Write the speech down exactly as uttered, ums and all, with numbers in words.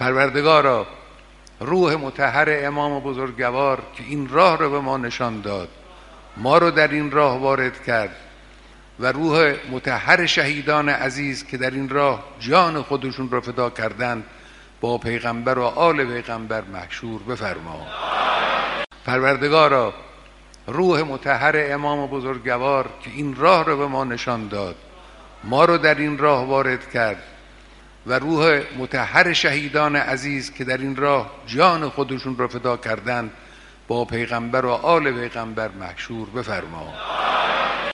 پروردگارا روح مطهر امام بزرگوار که این راه رو به ما نشان داد، ما رو در این راه وارد کرد، و روح مطهر شهیدان عزیز که در این راه جان خودشون رو فدا کردند با پیغمبر و آل پیغمبر محشور بفرما. پروردگارا روح مطهر امام بزرگوار که این راه رو به ما نشان داد، ما رو در این راه وارد کرد، و روح مطهر شهیدان عزیز که در این راه جان خودشون رو فدا کردند با پیغمبر و آل پیغمبر محشور بفرما.